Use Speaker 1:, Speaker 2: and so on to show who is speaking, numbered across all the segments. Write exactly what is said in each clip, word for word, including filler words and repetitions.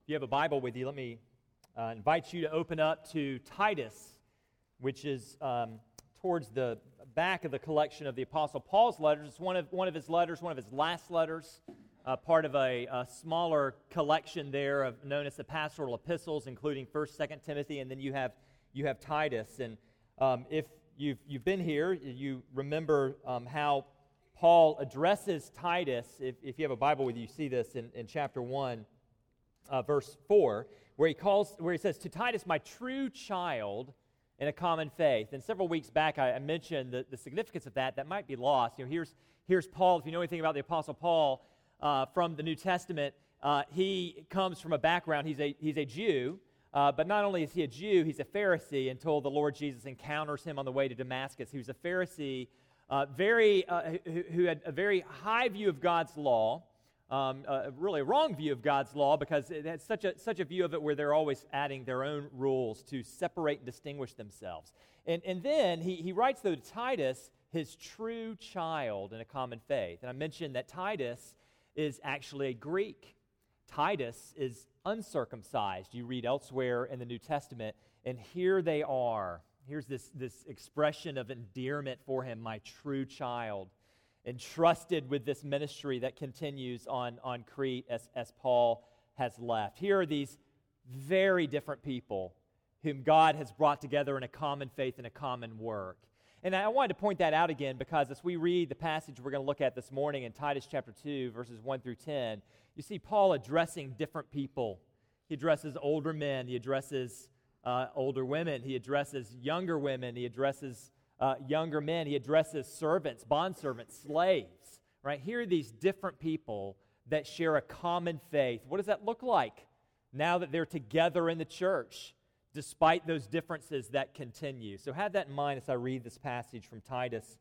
Speaker 1: If you have a Bible with you, let me uh, invite you to open up to Titus, which is um, towards the back of the collection of the Apostle Paul's letters. It's one of, one of his letters, one of his last letters, uh, part of a, a smaller collection there of, known as the Pastoral Epistles, including First, Second Timothy, and then you have you have Titus. And um, if you've, you've been here, you remember um, how Paul addresses Titus. If, if you have a Bible with you, you see this in, in chapter one. Uh, verse four, where he calls, where he says, "To Titus, my true child in a common faith." And several weeks back, I, I mentioned the, the significance of that. That might be lost. You know, here's here's Paul. If you know anything about the Apostle Paul uh, from the New Testament, uh, he comes from a background. He's a he's a Jew, uh, but not only is he a Jew, he's a Pharisee. Until the Lord Jesus encounters him on the way to Damascus, he was a Pharisee, uh, very uh, who, who had a very high view of God's law. Um, uh, really a wrong view of God's law, because it has such a such a view of it where they're always adding their own rules to separate and distinguish themselves. And and then he, he writes, though, to Titus, his true child in a common faith. And I mentioned that Titus is actually a Greek. Titus is uncircumcised. You read elsewhere in the New Testament, and here they are. Here's this, this expression of endearment for him, my true child, entrusted with this ministry that continues on, on Crete as, as Paul has left. Here are these very different people whom God has brought together in a common faith and a common work. And I wanted to point that out again, because as we read the passage we're going to look at this morning in Titus chapter two, verses one through ten, you see Paul addressing different people. He addresses older men, he addresses uh, older women, he addresses younger women, he addresses Uh, younger men, he addresses servants, bondservants, slaves, right? Here are these different people that share a common faith. What does that look like now that they're together in the church, despite those differences that continue? So have that in mind as I read this passage from Titus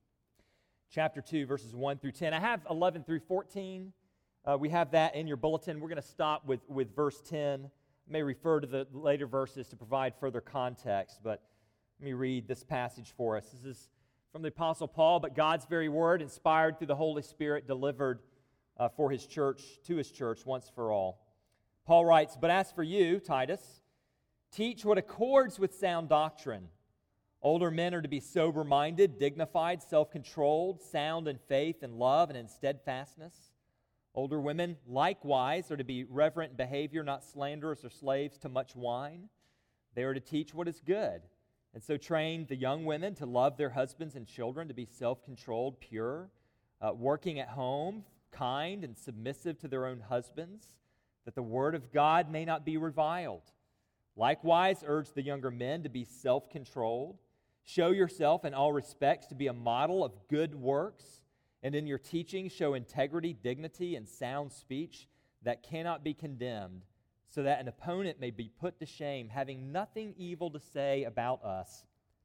Speaker 1: chapter two, verses one through ten. I have eleven through fourteen. Uh, we have that in your bulletin. We're going to stop with, with verse ten. I may refer to the later verses to provide further context, but let me read this passage for us. This is from the Apostle Paul, but God's very word, inspired through the Holy Spirit, delivered uh, for his church, to his church, once for all. Paul writes, "But as for you, Titus, teach what accords with sound doctrine. Older men are to be sober-minded, dignified, self-controlled, sound in faith and love and in steadfastness. Older women, likewise, are to be reverent in behavior, not slanderers or slaves to much wine. They are to teach what is good. And so train the young women to love their husbands and children, to be self-controlled, pure, uh, working at home, kind and submissive to their own husbands, that the word of God may not be reviled. Likewise, urge the younger men to be self-controlled. Show yourself in all respects to be a model of good works, and in your teaching show integrity, dignity, and sound speech that cannot be condemned, so that an opponent may be put to shame, having nothing evil to say about us.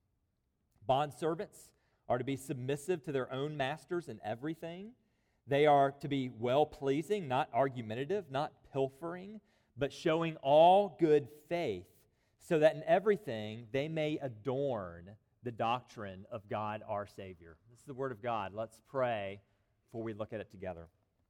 Speaker 1: Bondservants are to be submissive to their own masters in everything. They are to be well-pleasing, not argumentative, not pilfering, but showing all good faith, so that in everything they may adorn the doctrine of God our Savior." This is the Word of God. Let's pray before we look at it together.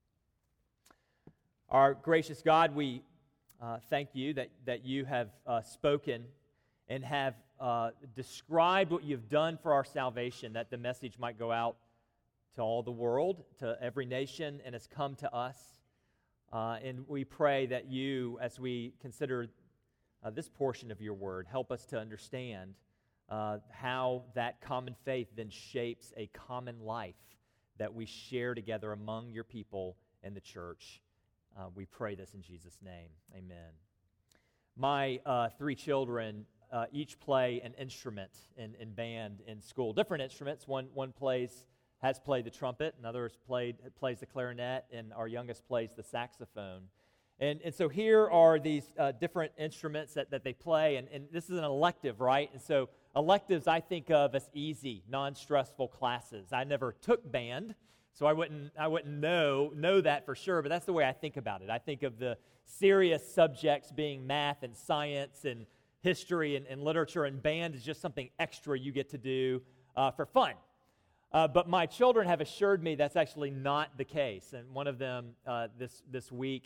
Speaker 1: Our gracious God, we Uh, thank you that, that you have uh, spoken and have uh, described what you've done for our salvation, that the message might go out to all the world, to every nation, and has come to us. Uh, and we pray that you, as we consider uh, this portion of your word, help us to understand uh, how that common faith then shapes a common life that we share together among your people in the church. Uh, we pray this in Jesus' name. Amen. My uh, three children uh, each play an instrument in, in band in school. Different instruments. One one plays has played the trumpet, another has played plays the clarinet, and our youngest plays the saxophone. And and so here are these uh, different instruments that, that they play, and, and this is an elective, right? And so electives I think of as easy, non-stressful classes. I never took band, so I wouldn't I wouldn't know know that for sure, but that's the way I think about it. I think of the serious subjects being math and science and history and, and literature, and band is just something extra you get to do uh, for fun. Uh, but my children have assured me that's actually not the case. And one of them uh, this this week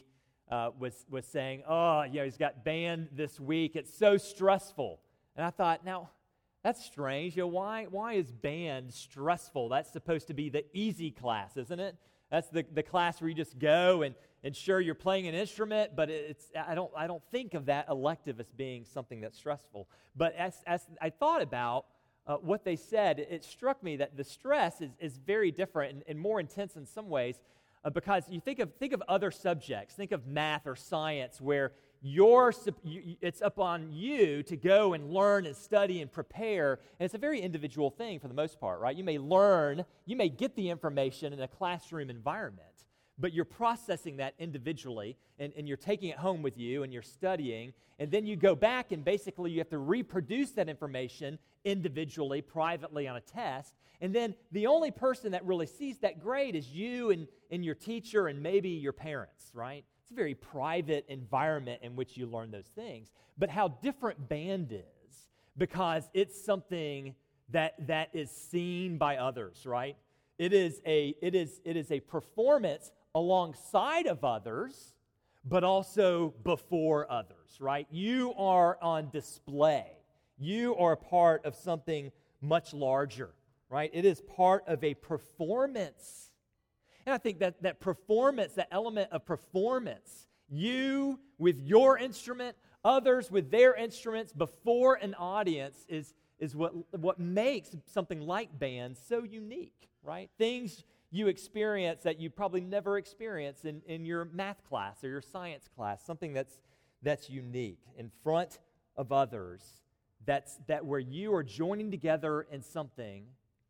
Speaker 1: uh, was, was saying, oh, you know, he's got band this week. It's so stressful. And I thought, now, that's strange. You know, why, why is band stressful? That's supposed to be the easy class, isn't it? That's the, the class where you just go and, and sure, you're playing an instrument, but it's I don't I don't think of that elective as being something that's stressful. But as, as I thought about uh, what they said, it struck me that the stress is, is very different and, and more intense in some ways uh, because you think of think of other subjects, think of math or science where You're, you, it's up on you to go and learn and study and prepare, and it's a very individual thing for the most part, right? You may learn, you may get the information in a classroom environment, but you're processing that individually, and, and you're taking it home with you, and you're studying, and then you go back, and basically you have to reproduce that information individually, privately on a test, and then the only person that really sees that grade is you and, and your teacher and maybe your parents, right? It's a very private environment in which you learn those things. But how different band is, because it's something that that is seen by others, right? It is a it is it is a performance alongside of others, but also before others, right? You are on display. You are part of something much larger, right? It is part of a performance. And I think that that performance, that element of performance, you with your instrument, others with their instruments before an audience is, is what, what makes something like band so unique, right? Things you experience that you probably never experienced in, in your math class or your science class, something that's, that's unique in front of others, that's, that where you are joining together in something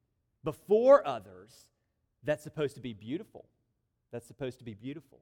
Speaker 1: before others that's supposed to be beautiful. That's supposed to be beautiful.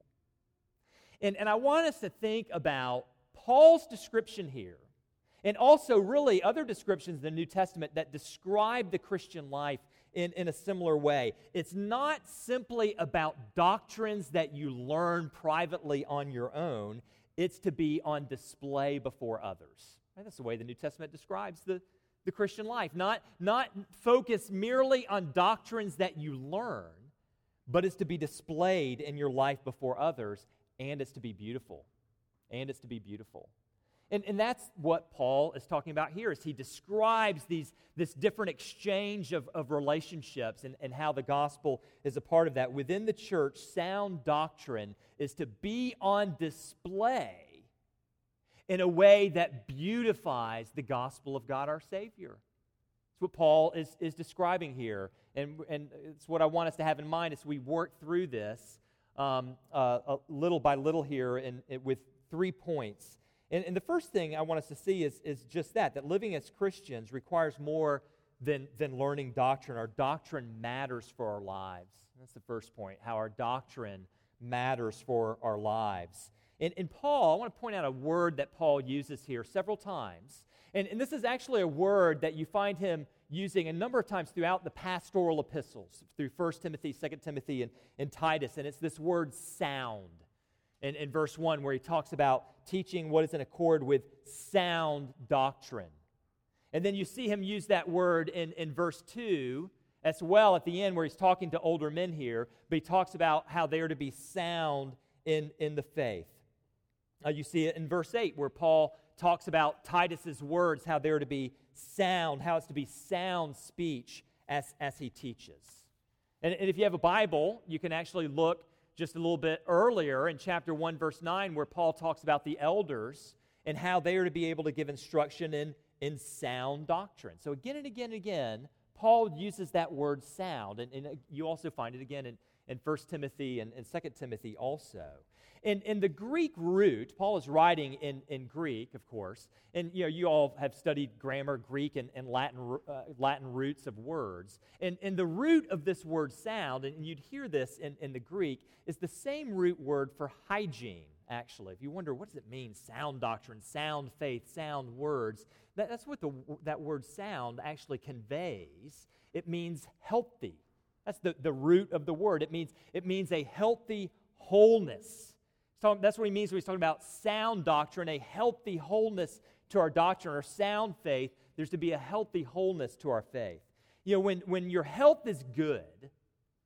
Speaker 1: And, and I want us to think about Paul's description here, and also really other descriptions in the New Testament that describe the Christian life in, in a similar way. It's not simply about doctrines that you learn privately on your own. It's to be on display before others. Right? That's the way the New Testament describes the The Christian life, not, not focus merely on doctrines that you learn, but it's to be displayed in your life before others, and it's to be beautiful. And it's to be beautiful. And, and that's what Paul is talking about here, as he describes these, this different exchange of, of relationships and, and how the gospel is a part of that. Within the church, sound doctrine is to be on display in a way that beautifies the gospel of God our Savior. It's what Paul is, is describing here, and, and it's what I want us to have in mind as we work through this um, uh, uh, little by little here in, in, with three points. And, and the first thing I want us to see is, is just that, that living as Christians requires more than, than learning doctrine. Our doctrine matters for our lives. That's the first point, how our doctrine matters for our lives. And, and Paul, I want to point out a word that Paul uses here several times. And, and this is actually a word that you find him using a number of times throughout the pastoral epistles, through First Timothy, Second Timothy, and, and Titus. And it's this word sound. In, in verse one, where he talks about teaching what is in accord with sound doctrine. And then you see him use that word in, in verse two as well at the end, where he's talking to older men here, but he talks about how they are to be sound in, in the faith. Uh, you see it in verse eight, where Paul talks about Titus's words, how they're to be sound, how it's to be sound speech as, as he teaches. And, and if you have a Bible, you can actually look just a little bit earlier in chapter one, verse nine, where Paul talks about the elders and how they are to be able to give instruction in, in sound doctrine. So again and again and again, Paul uses that word sound, and, and you also find it again in, in First Timothy and, and Second Timothy also. In, in the Greek root, Paul is writing in, in Greek, of course, and you know you all have studied grammar, Greek, and, and Latin uh, Latin roots of words. And, and the root of this word sound, and you'd hear this in, in the Greek, is the same root word for hygiene, actually. If you wonder, what does it mean? Sound doctrine, sound faith, sound words. That, that's what the, that word sound actually conveys. It means healthy. That's the, the root of the word. It means, it means a healthy wholeness. So that's what he means when he's talking about sound doctrine, a healthy wholeness to our doctrine, or sound faith. There's to be a healthy wholeness to our faith. You know, when, when your health is good,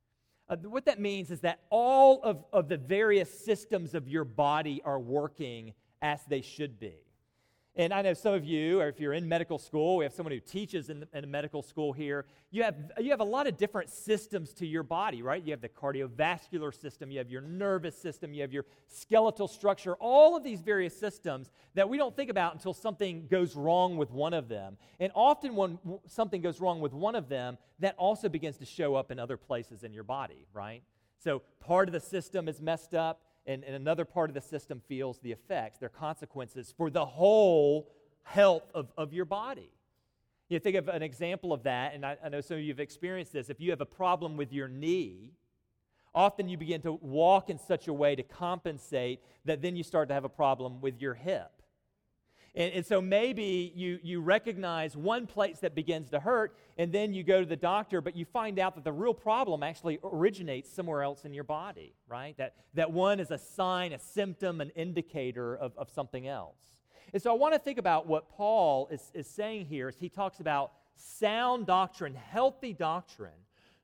Speaker 1: Uh, what that means is that all of, of the various systems of your body are working as they should be. And I know some of you, or if you're in medical school, we have someone who teaches in, the, in a medical school here, you have, you have a lot of different systems to your body, right? You have the cardiovascular system, you have your nervous system, you have your skeletal structure, all of these various systems that we don't think about until something goes wrong with one of them. And often when something goes wrong with one of them, that also begins to show up in other places in your body, right? So part of the system is messed up, And, and another part of the system feels the effects, their consequences for the whole health of, of your body. You think of an example of that, and I, I know some of you have experienced this. If you have a problem with your knee, often you begin to walk in such a way to compensate that then you start to have a problem with your hip. And, and so maybe you, you recognize one place that begins to hurt, and then you go to the doctor, but you find out that the real problem actually originates somewhere else in your body, right? That, that one is a sign, a symptom, an indicator of, of something else. And so I want to think about what Paul is, is saying here as he talks about sound doctrine, healthy doctrine,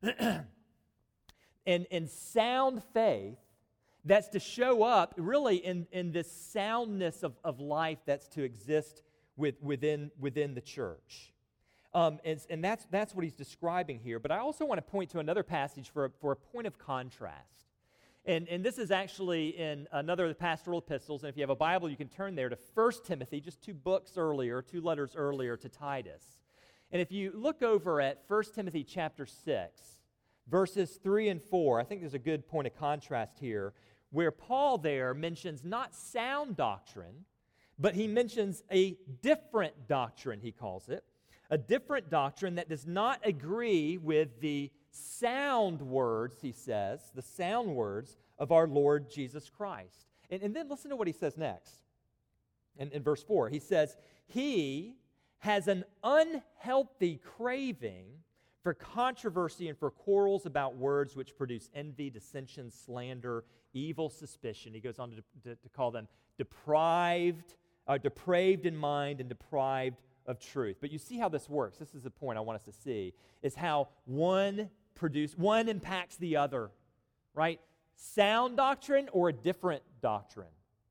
Speaker 1: and, and sound faith that's to show up really in, in this soundness of, of life that's to exist with, within, within the church. Um, and and that's, that's what he's describing here. But I also want to point to another passage for a, for a point of contrast. And, and this is actually in another of the pastoral epistles. And if you have a Bible, you can turn there to First Timothy, just two books earlier, two letters earlier to Titus. And if you look over at First Timothy chapter six, verses three and four, I think there's a good point of contrast here, where Paul there mentions not sound doctrine, but he mentions a different doctrine, he calls it, a different doctrine that does not agree with the sound words, he says, the sound words of our Lord Jesus Christ. And, and then listen to what he says next. In, in verse four, he says, he has an unhealthy craving for controversy and for quarrels about words which produce envy, dissension, slander, evil suspicion. He goes on to, to, to call them deprived, uh, depraved in mind and deprived of truth. But you see how this works. This is the point I want us to see, is how one produce, one impacts the other, right? Sound doctrine or a different doctrine.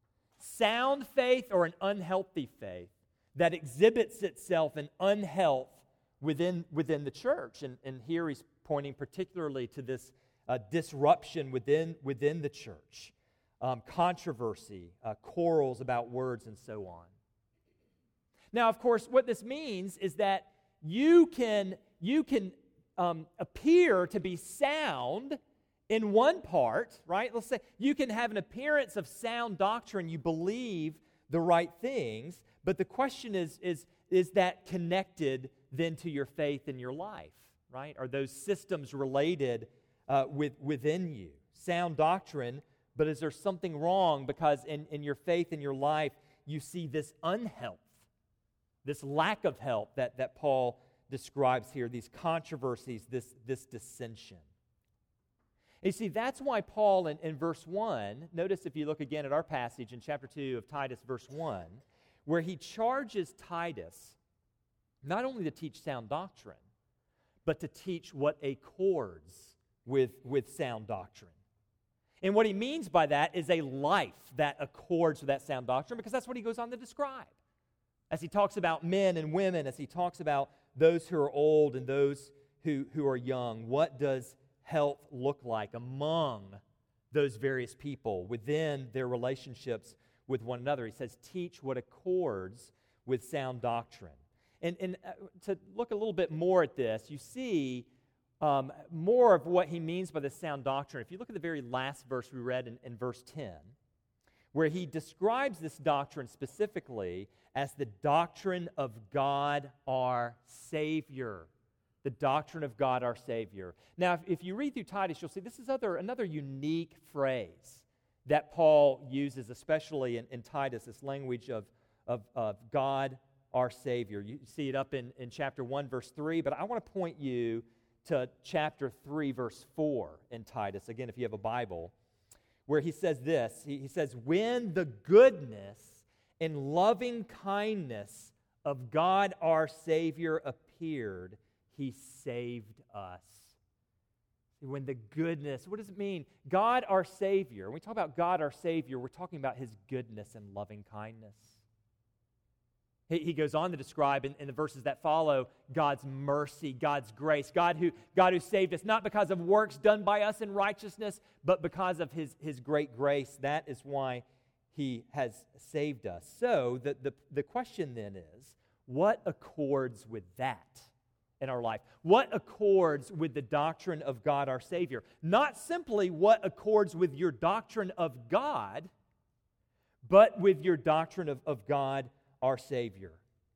Speaker 1: Sound faith or an unhealthy faith that exhibits itself in unhealth within, within the church. And, and here he's pointing particularly to this uh, disruption within, within the church, um, controversy, uh, quarrels about words, and so on. Now, of course, what this means is that you can, you can um, appear to be sound in one part, right? Let's say you can have an appearance of sound doctrine, you believe the right things, but the question is, is, is that connected then to your faith in your life, right? Are those systems related uh, with, within you? Sound doctrine, but is there something wrong because in, in your faith in your life you see this unhealth, this lack of health that, that Paul describes here, these controversies, this, this dissension. You see, that's why Paul in, in verse one, notice if you look again at our passage in chapter two of Titus, verse one, where he charges Titus not only to teach sound doctrine, but to teach what accords with, with sound doctrine. And what he means by that is a life that accords with that sound doctrine, because that's what he goes on to describe. As he talks about men and women, as he talks about those who are old and those who, who are young, what does health look like among those various people within their relationships with one another? He says, teach what accords with sound doctrine. And, and uh, to look a little bit more at this, you see um, more of what he means by the sound doctrine. If you look at the very last verse we read in, in verse ten, where he describes this doctrine specifically as the doctrine of God our Savior. The doctrine of God our Savior. Now, if, if you read through Titus, you'll see this is other, another unique phrase that Paul uses, especially in, in Titus, this language of, of, of God our Savior. You see it up in, in chapter one, verse three, but I want to point you to chapter three, verse four in Titus, again, if you have a Bible, where he says this. He, he says, when the goodness and loving kindness of God our Savior appeared, He saved us. when the goodness, what does it mean? God our Savior. When we talk about God our Savior, we're talking about His goodness and loving kindness. He, he goes on to describe in, in the verses that follow God's mercy, God's grace, God who, God who saved us, not because of works done by us in righteousness, but because of His, his great grace. That is why He has saved us. So the, the, the question then is, what accords with that in our life? What accords with the doctrine of God our Savior? Not simply what accords with your doctrine of God, but with your doctrine of, of God our Savior.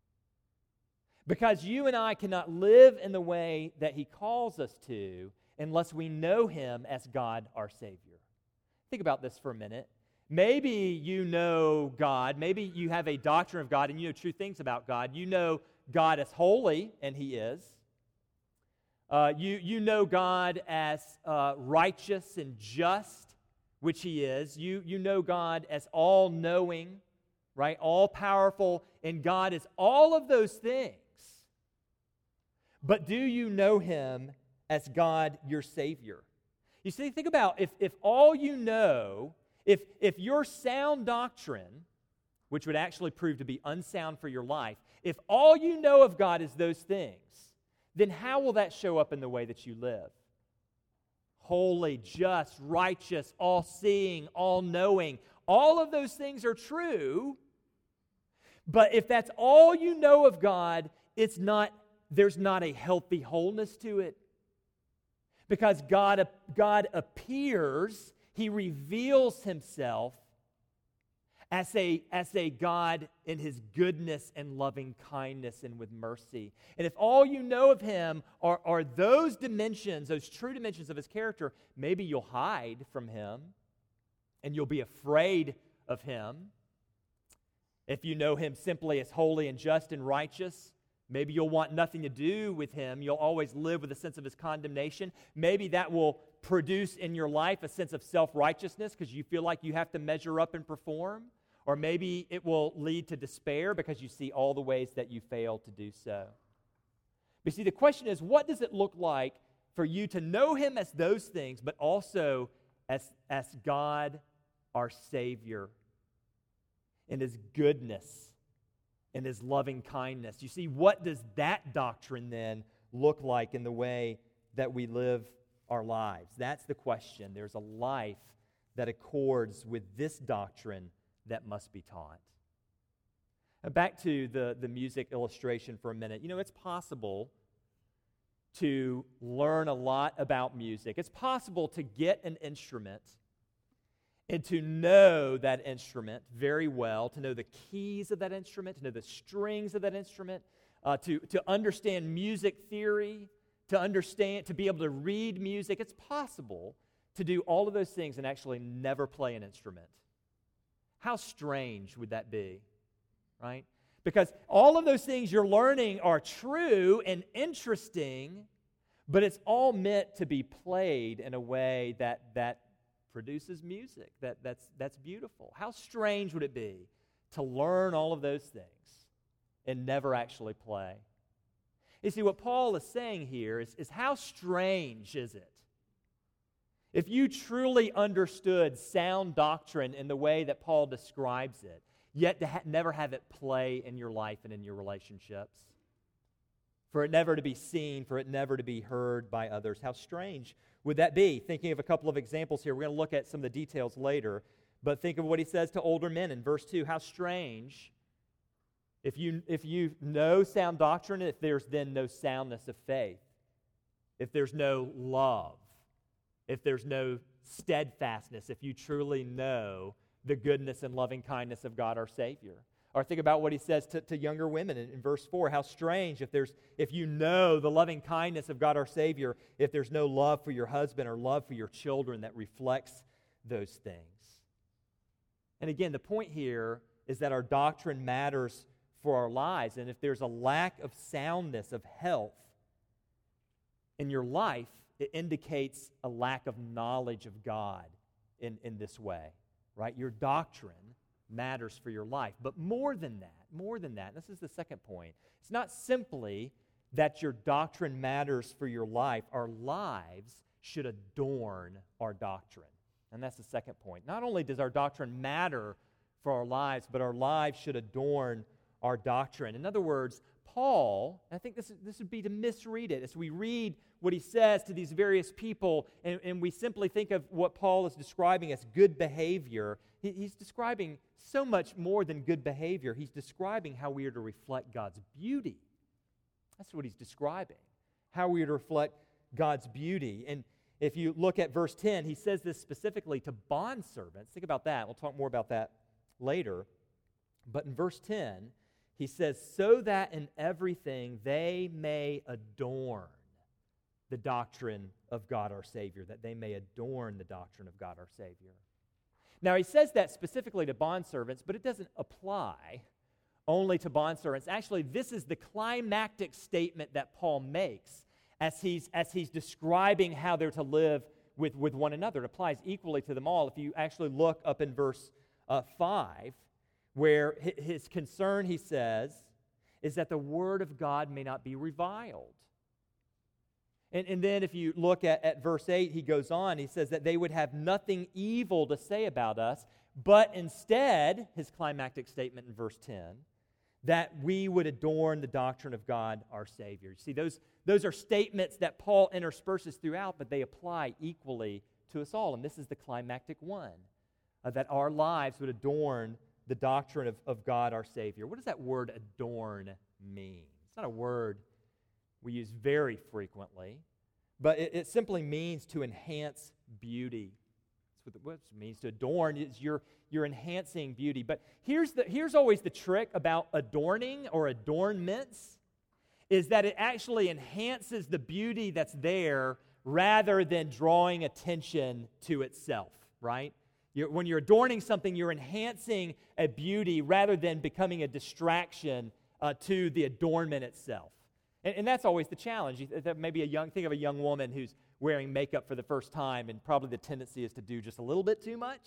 Speaker 1: Because you and I cannot live in the way that He calls us to unless we know Him as God our Savior. Think about this for a minute. Maybe you know God. Maybe you have a doctrine of God and you know true things about God. You know God as holy, and He is. Uh, you, you know God as uh, righteous and just, which He is. You, you know God as all-knowing, right? All-powerful, and God is all of those things. But do you know Him as God your Savior? You see, think about if, if all you know, if, if your sound doctrine, which would actually prove to be unsound for your life, if all you know of God is those things, then how will that show up in the way that you live? Holy, just, righteous, all-seeing, all-knowing. All of those things are true, but if that's all you know of God, it's not, there's not a healthy wholeness to it. Because God, God appears, He reveals Himself as a, as a God in His goodness and loving kindness and with mercy. And if all you know of Him are, are those dimensions, those true dimensions of His character, maybe you'll hide from Him and you'll be afraid of Him. If you know Him simply as holy and just and righteous, maybe you'll want nothing to do with Him. You'll always live with a sense of His condemnation. Maybe that will produce in your life a sense of self-righteousness because you feel like you have to measure up and perform. Or maybe it will lead to despair because you see all the ways that you fail to do so. But see, the question is, what does it look like for you to know Him as those things, but also as, as God, our Savior, in His goodness, in His loving kindness? You see, what does that doctrine then look like in the way that we live our lives? That's the question. There's a life that accords with this doctrine that must be taught. Now back to the, the music illustration for a minute. You know, it's possible to learn a lot about music. It's possible to get an instrument and to know that instrument very well, to know the keys of that instrument, to know the strings of that instrument, uh, to, to understand music theory, to understand, to be able to read music. It's possible to do all of those things and actually never play an instrument. How strange would that be, right? Because all of those things you're learning are true and interesting, but it's all meant to be played in a way that that produces music, that, that's, that's beautiful. How strange would it be to learn all of those things and never actually play? You see, what Paul is saying here is, is how strange is it if you truly understood sound doctrine in the way that Paul describes it, yet to ha- never have it play in your life and in your relationships? For it never to be seen, for it never to be heard by others. How strange would that be? Thinking of a couple of examples here. We're going to look at some of the details later, but think of what he says to older men in verse two. How strange if you, if you know sound doctrine, if there's then no soundness of faith, if there's no love, if there's no steadfastness, if you truly know the goodness and loving kindness of God our Savior. Or think about what he says to, to younger women in, in verse four. How strange if there's if you know the loving kindness of God our Savior, if there's no love for your husband or love for your children that reflects those things. And again, the point here is that our doctrine matters for our lives. And if there's a lack of soundness, of health in your life, it indicates a lack of knowledge of God in, in this way, right? Your doctrine matters for your life. But more than that, more than that, this is the second point. It's not simply that your doctrine matters for your life. Our lives should adorn our doctrine. And that's the second point. Not only does our doctrine matter for our lives, but our lives should adorn our doctrine. In other words, Paul, I think this, is, this would be to misread it, as we read what he says to these various people, and, and we simply think of what Paul is describing as good behavior. He, he's describing so much more than good behavior. He's describing how we are to reflect God's beauty. That's what he's describing, how we are to reflect God's beauty. And if you look at verse ten, he says this specifically to bondservants. Think about that. We'll talk more about that later. But in verse ten, he says, so that in everything they may adorn the doctrine of God our Savior, that they may adorn the doctrine of God our Savior. Now, he says that specifically to bondservants, but it doesn't apply only to bondservants. Actually, this is the climactic statement that Paul makes as he's, as he's describing how they're to live with, with one another. It applies equally to them all. If you actually look up in verse uh, five, where his concern, he says, is that the word of God may not be reviled. And, and then if you look at, at verse eight, he goes on, he says that they would have nothing evil to say about us, but instead, his climactic statement in verse ten, that we would adorn the doctrine of God our Savior. See, those, those are statements that Paul intersperses throughout, but they apply equally to us all. And this is the climactic one, uh, that our lives would adorn the doctrine of, of God our Savior. What does that word adorn mean? It's not a word we use very frequently, but it, it simply means to enhance beauty. That's what, the, what it means. To adorn is you're, you're enhancing beauty. But here's, the, here's always the trick about adorning or adornments, is that it actually enhances the beauty that's there rather than drawing attention to itself, right? You're, when you're adorning something, you're enhancing a beauty rather than becoming a distraction uh, to the adornment itself. And, and that's always the challenge. You, maybe a young, think of a young woman who's wearing makeup for the first time, and probably the tendency is to do just a little bit too much,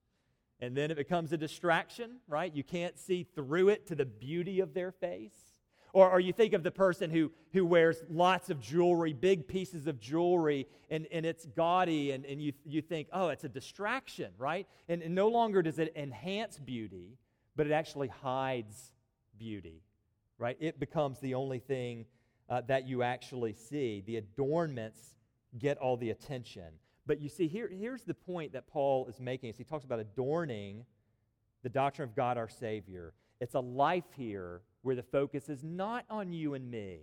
Speaker 1: and then it becomes a distraction, right? You can't see through it to the beauty of their face. Or, or you think of the person who, who wears lots of jewelry, big pieces of jewelry, and, and it's gaudy, and, and you, you think, oh, it's a distraction, right? And, and no longer does it enhance beauty, but it actually hides beauty, right? It becomes the only thing uh, that you actually see. The adornments get all the attention. But you see, here, here's the point that Paul is making as he talks about adorning the doctrine of God our Savior. It's a life here where the focus is not on you and me.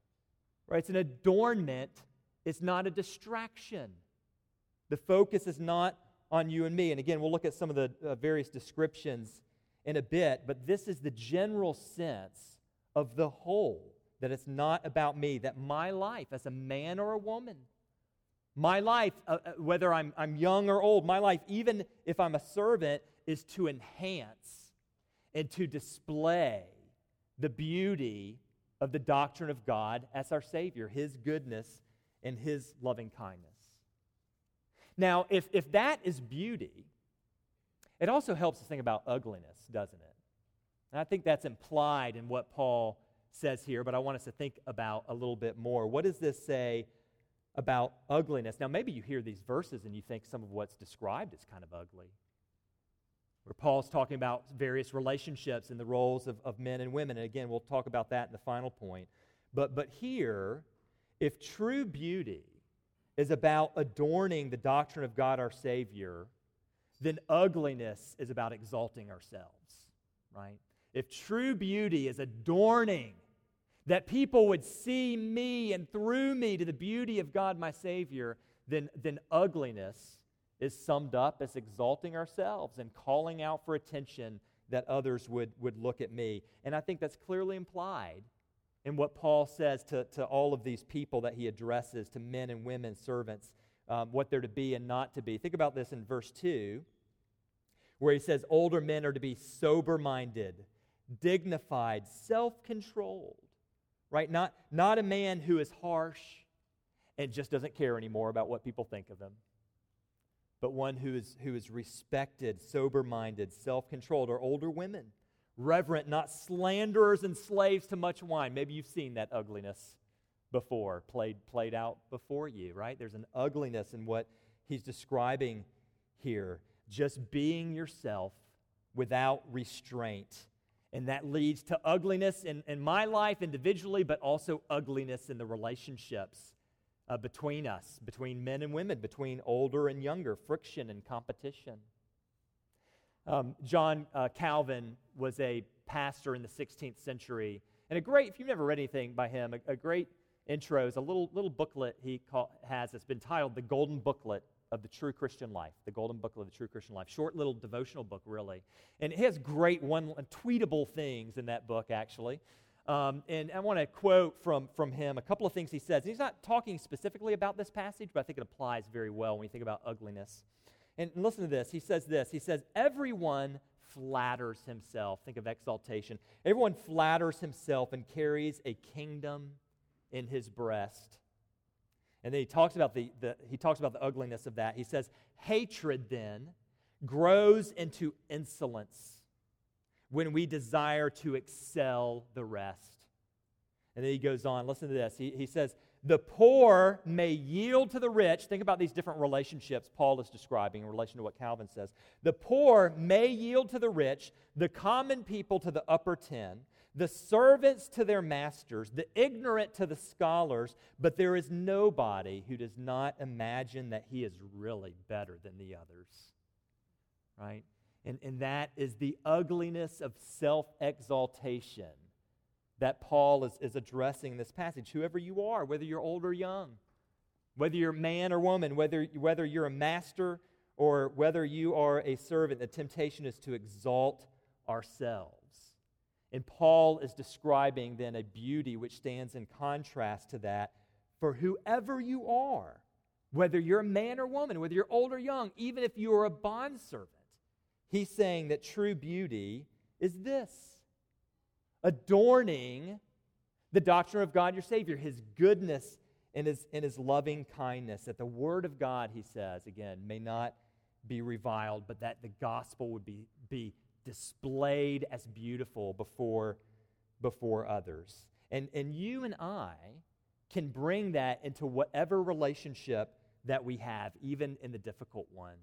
Speaker 1: Right? It's an adornment. It's not a distraction. The focus is not on you and me. And again, we'll look at some of the uh, various descriptions in a bit, but this is the general sense of the whole, that it's not about me, that my life as a man or a woman, my life, uh, whether I'm, I'm young or old, my life, even if I'm a servant, is to enhance and to display the beauty of the doctrine of God as our Savior, His goodness and His loving kindness. Now, if, if that is beauty, it also helps us think about ugliness, doesn't it? And I think that's implied in what Paul says here, but I want us to think about a little bit more. What does this say about ugliness? Now, maybe you hear these verses and you think some of what's described is kind of ugly, where Paul's talking about various relationships and the roles of, of men and women. And again, we'll talk about that in the final point. But, but here, if true beauty is about adorning the doctrine of God our Savior, then ugliness is about exalting ourselves, right? If true beauty is adorning, that people would see me and through me to the beauty of God my Savior, then, then ugliness is summed up as exalting ourselves and calling out for attention that others would, would look at me. And I think that's clearly implied in what Paul says to, to all of these people that he addresses, to men and women, servants, um, what they're to be and not to be. Think about this in verse two, where he says older men are to be sober-minded, dignified, self-controlled, right? Not, not a man who is harsh and just doesn't care anymore about what people think of him, but one who is, who is respected, sober-minded, self-controlled. Or older women, reverent, not slanderers and slaves to much wine. Maybe you've seen that ugliness before, played, played out before you, right? There's an ugliness in what he's describing here. Just being yourself without restraint. And that leads to ugliness in, in my life individually, but also ugliness in the relationships uh, between us, between men and women, between older and younger, friction and competition. Um, John uh, Calvin was a pastor in the sixteenth century. And a great, if you've never read anything by him, a, a great intro is a little, little booklet he call, has that's been titled The Golden Booklet of the True Christian Life, the Golden Booklet of the True Christian Life. Short little devotional book, really. And it has great one tweetable things in that book, actually. Um, and I want to quote from, from him a couple of things he says. He's not talking specifically about this passage, but I think it applies very well when you think about ugliness. And, and listen to this. He says this. He says, everyone flatters himself. Think of exaltation. Everyone flatters himself and carries a kingdom in his breast. And then he talks about the, the he talks about the ugliness of that. He says, hatred then grows into insolence when we desire to excel the rest. And then he goes on, listen to this. He, he says, the poor may yield to the rich. Think about these different relationships Paul is describing in relation to what Calvin says. The poor may yield to the rich, the common people to the upper ten, the servants to their masters, the ignorant to the scholars, but there is nobody who does not imagine that he is really better than the others. Right? And, and that is the ugliness of self-exaltation that Paul is, is addressing in this passage. Whoever you are, whether you're old or young, whether you're man or woman, whether, whether you're a master or whether you are a servant, the temptation is to exalt ourselves. And Paul is describing then a beauty which stands in contrast to that. For whoever you are, whether you're a man or woman, whether you're old or young, even if you are a bondservant, he's saying that true beauty is this: adorning the doctrine of God your Savior, His goodness and His, and his loving kindness, that the Word of God, he says, again, may not be reviled, but that the gospel would be, be displayed as beautiful before, before others. And, and you and I can bring that into whatever relationship that we have, even in the difficult ones.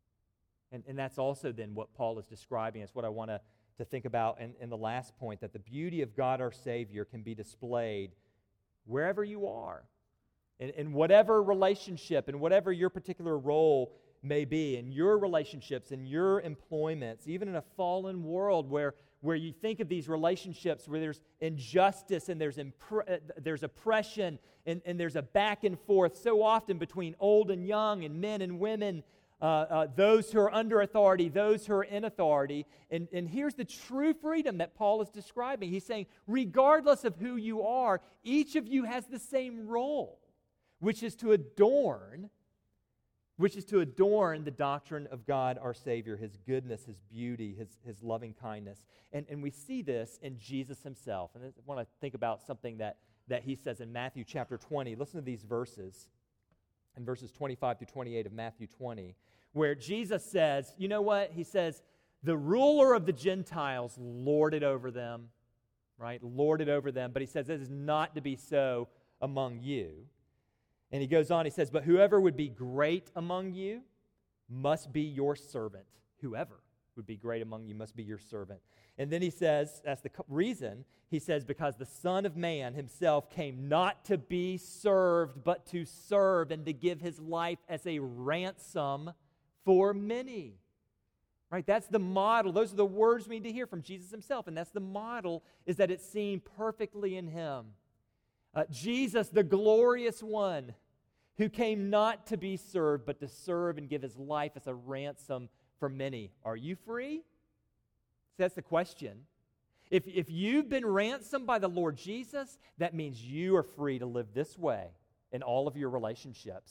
Speaker 1: And, and that's also then what Paul is describing. It's what I want to, to think about in, in the last point, that the beauty of God our Savior can be displayed wherever you are, in, in whatever relationship, in whatever your particular role may be, in your relationships, in your employments, even in a fallen world where, where you think of these relationships where there's injustice and there's, impre- there's oppression and, and there's a back and forth so often between old and young and men and women, uh, uh, those who are under authority, those who are in authority. And, and here's the true freedom that Paul is describing. He's saying, regardless of who you are, each of you has the same role, which is to adorn which is to adorn the doctrine of God our Savior, His goodness, His beauty, His, his loving kindness. And, and we see this in Jesus Himself. And I want to think about something that, that He says in Matthew chapter twenty. Listen to these verses, in verses twenty-five through twenty-eight of Matthew twenty, where Jesus says, you know what? He says, the ruler of the Gentiles lorded over them, right? Lorded over them. But He says, this is not to be so among you. And he goes on, he says, but whoever would be great among you must be your servant. Whoever would be great among you must be your servant. And then he says, that's the reason, he says, because the Son of Man himself came not to be served, but to serve and to give his life as a ransom for many. Right? That's the model. Those are the words we need to hear from Jesus himself. And that's the model, is that it's seen perfectly in him. Uh, Jesus, the glorious one, who came not to be served, but to serve and give his life as a ransom for many. Are you free? So that's the question. If, if you've been ransomed by the Lord Jesus, that means you are free to live this way in all of your relationships.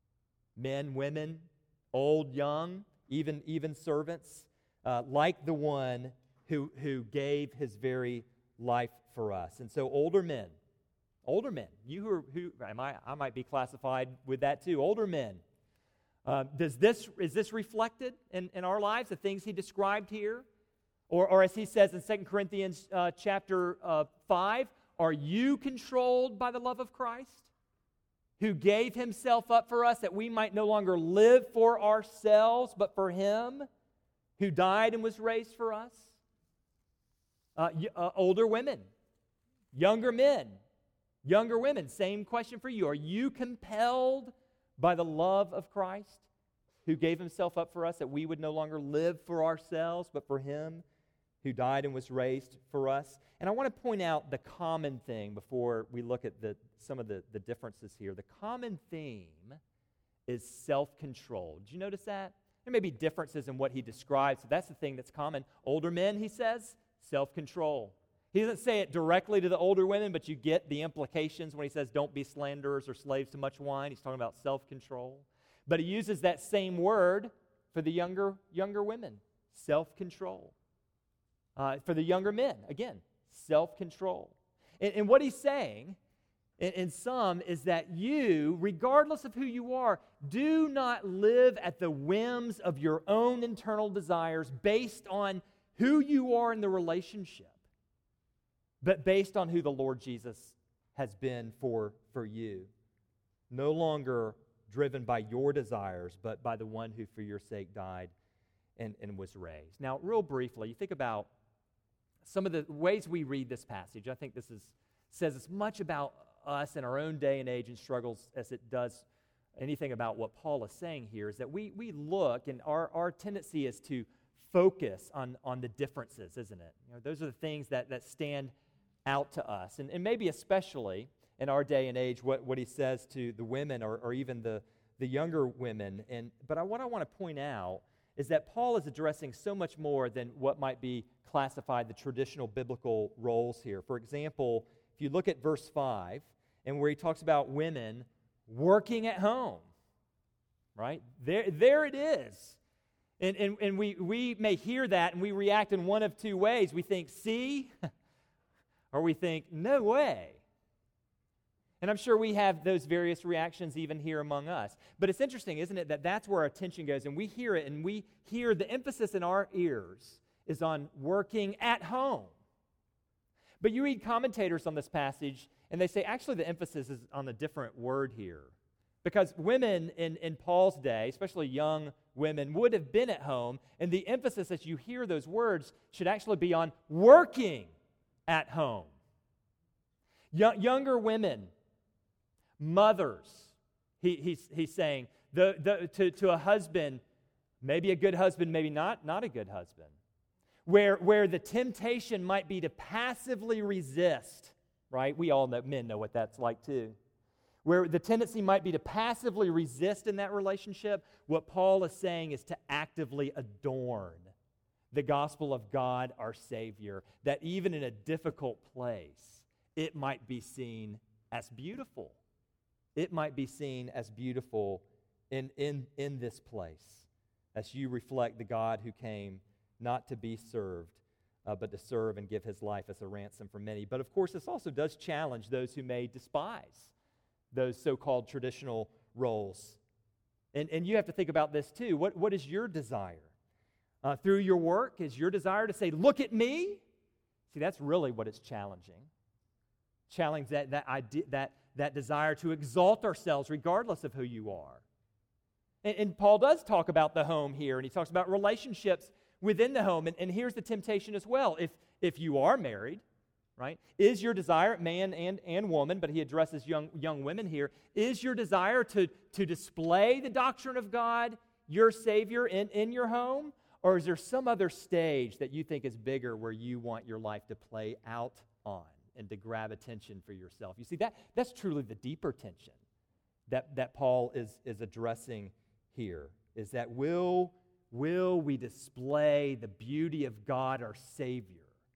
Speaker 1: Men, women, old, young, even, even servants, uh, like the one who, who gave his very life for us. And so older men, Older men, you who, are, who am I, I might be classified with that too. Older men, uh, does this is this reflected in, in our lives? The things he described here, or, or as he says in Second Corinthians uh, chapter uh, five, are you controlled by the love of Christ, who gave himself up for us that we might no longer live for ourselves, but for him who died and was raised for us? Uh, uh, older women, younger men, younger women, same question for you. Are you compelled by the love of Christ, who gave himself up for us that we would no longer live for ourselves, but for him who died and was raised for us? And I want to point out the common thing before we look at the, some of the, the differences here. The common theme is self-control. Did you notice that? There may be differences in what he describes, so that's the thing that's common. Older men, he says, self-control. He doesn't say it directly to the older women, but you get the implications when he says, don't be slanderers or slaves to much wine. He's talking about self-control. But he uses that same word for the younger, younger women, self-control. Uh, for the younger men, again, self-control. And, and what he's saying, in, in sum, is that you, regardless of who you are, do not live at the whims of your own internal desires based on who you are in the relationship, but based on who the Lord Jesus has been for, for you. No longer driven by your desires, but by the one who for your sake died and, and was raised. Now, real briefly, you think about some of the ways we read this passage. I think this is says as much about us in our own day and age and struggles as it does anything about what Paul is saying here, is that we, we look, and our, our tendency is to focus on, on the differences, isn't it? You know, those are the things that, that stand out to us. And, and maybe especially in our day and age, what, what he says to the women or, or even the, the younger women. And But I, what I want to point out is that Paul is addressing so much more than what might be classified the traditional biblical roles here. For example, if you look at verse five, and where he talks about women working at home, right? There, there it is. And, and, and we, we may hear that and we react in one of two ways. We think, see, or we think, no way. And I'm sure we have those various reactions even here among us. But it's interesting, isn't it, that that's where our attention goes. And we hear it, and we hear the emphasis in our ears is on working at home. But you read commentators on this passage, and they say, actually, the emphasis is on a different word here. Because women in, in Paul's day, especially young women, would have been at home, and the emphasis as you hear those words should actually be on working at home. Young, younger women, mothers, he, he's, he's saying, the, the, to, to a husband, maybe a good husband, maybe not, not a good husband, where, where the temptation might be to passively resist, right? We all know, men know what that's like too. Where the tendency might be to passively resist in that relationship, what Paul is saying is to actively adorn the gospel of God, our Savior, that even in a difficult place, it might be seen as beautiful. It might be seen as beautiful in, in, in this place, as you reflect the God who came not to be served, uh, but to serve and give his life as a ransom for many. But of course, this also does challenge those who may despise those so-called traditional roles. And, and you have to think about this too. What, what is your desire? Uh, through your work, is your desire to say, look at me? See, that's really what it's challenging. Challenge that, that, idea, that, that desire to exalt ourselves regardless of who you are. And, and Paul does talk about the home here, and he talks about relationships within the home. And, and here's the temptation as well. If, if you are married, right? Is your desire, man and, and woman, but he addresses young, young women here, is your desire to, to display the doctrine of God, your Savior, in, in your home? Or is there some other stage that you think is bigger where you want your life to play out on and to grab attention for yourself? You see, that that's truly the deeper tension that, that Paul is, is addressing here, is that will, will we display the beauty of God, our Savior,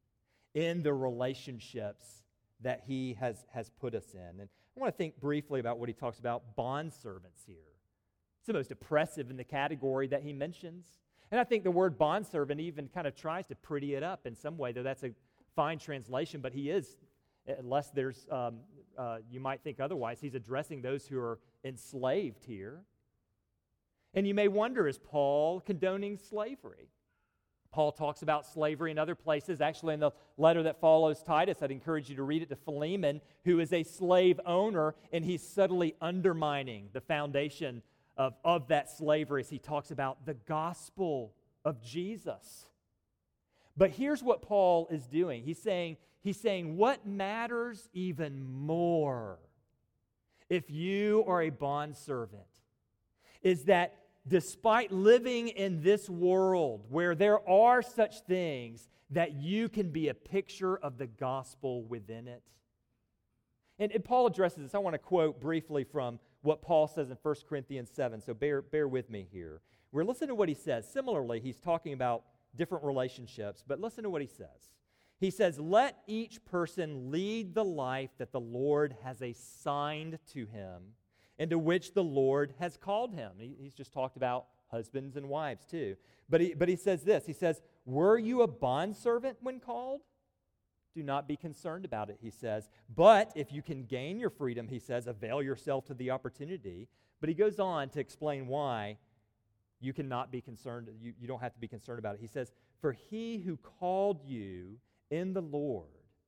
Speaker 1: in the relationships that he has, has put us in? And I want to think briefly about what he talks about bondservants here. It's the most oppressive in the category that he mentions. And I think the word bondservant even kind of tries to pretty it up in some way, though that's a fine translation, but he is, unless there's, um, uh, you might think otherwise, he's addressing those who are enslaved here. And you may wonder, is Paul condoning slavery? Paul talks about slavery in other places. Actually, in the letter that follows Titus, I'd encourage you to read it to Philemon, who is a slave owner, and he's subtly undermining the foundation of, of that slavery as he talks about the gospel of Jesus. But here's what Paul is doing. He's saying, he's saying, what matters even more if you are a bondservant is that despite living in this world where there are such things, that you can be a picture of the gospel within it. And, and Paul addresses this. I want to quote briefly from what Paul says in First Corinthians seven, so bear, bear with me here. We're listening to what he says. Similarly, he's talking about different relationships, but listen to what he says. He says, let each person lead the life that the Lord has assigned to him and to which the Lord has called him. He, he's just talked about husbands and wives too. But he, but he says this, he says, were you a bondservant when called? Do not be concerned about it, he says. But if you can gain your freedom, he says, avail yourself to the opportunity. But he goes on to explain why you cannot be concerned, you, you don't have to be concerned about it. He says, for he who called you in the Lord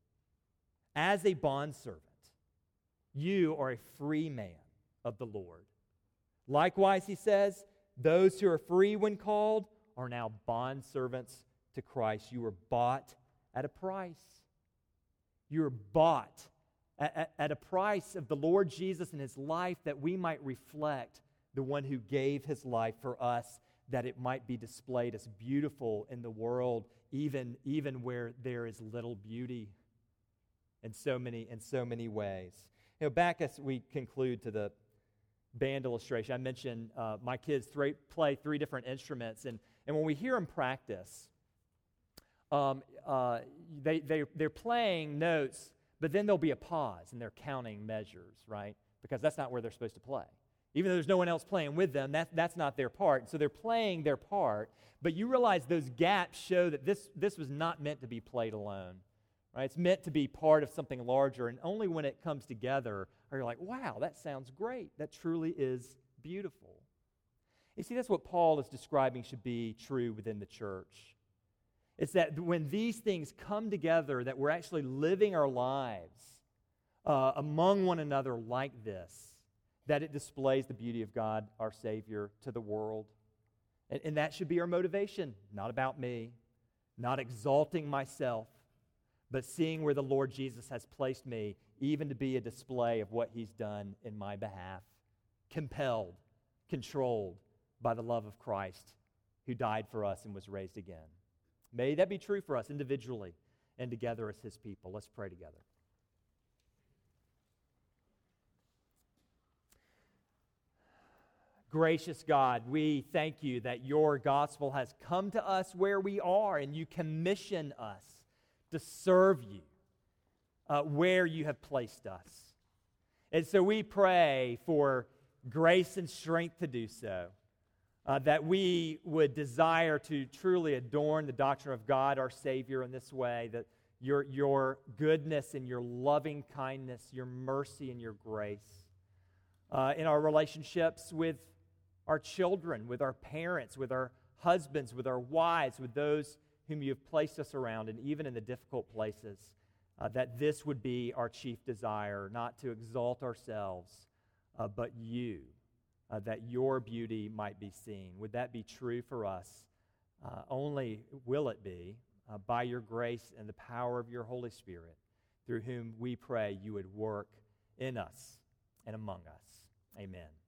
Speaker 1: as a bondservant, you are a free man of the Lord. Likewise, he says, those who are free when called are now bondservants to Christ. You were bought at a price. You were bought at, at, at a price of the Lord Jesus and his life, that we might reflect the one who gave his life for us, that it might be displayed as beautiful in the world, even, even where there is little beauty in so many, in so many ways. You know, back as we conclude to the band illustration, I mentioned uh, my kids three, play three different instruments, and, and when we hear them practice, um, uh, they, they, they're playing notes, but then there'll be a pause, and they're counting measures, right? Because that's not where they're supposed to play. Even though there's no one else playing with them, that, that's not their part. So they're playing their part, but you realize those gaps show that this, this was not meant to be played alone. Right? It's meant to be part of something larger, and only when it comes together are you like, wow, that sounds great. That truly is beautiful. You see, that's what Paul is describing should be true within the church. It's that when these things come together, that we're actually living our lives uh, among one another like this, that it displays the beauty of God, our Savior, to the world. And, and that should be our motivation, not about me, not exalting myself, but seeing where the Lord Jesus has placed me, even to be a display of what he's done in my behalf, compelled, controlled by the love of Christ, who died for us and was raised again. May that be true for us individually and together as his people. Let's pray together. Gracious God, we thank you that your gospel has come to us where we are, and you commission us to serve you uh, where you have placed us. And so we pray for grace and strength to do so, uh, that we would desire to truly adorn the doctrine of God, our Savior, in this way, that your, your goodness and your loving kindness, your mercy and your grace uh, in our relationships with our children, with our parents, with our husbands, with our wives, with those whom you have placed us around, and even in the difficult places, uh, that this would be our chief desire, not to exalt ourselves, uh, but you, uh, that your beauty might be seen. Would that be true for us? Uh, only will it be uh, by your grace and the power of your Holy Spirit, through whom we pray you would work in us and among us. Amen.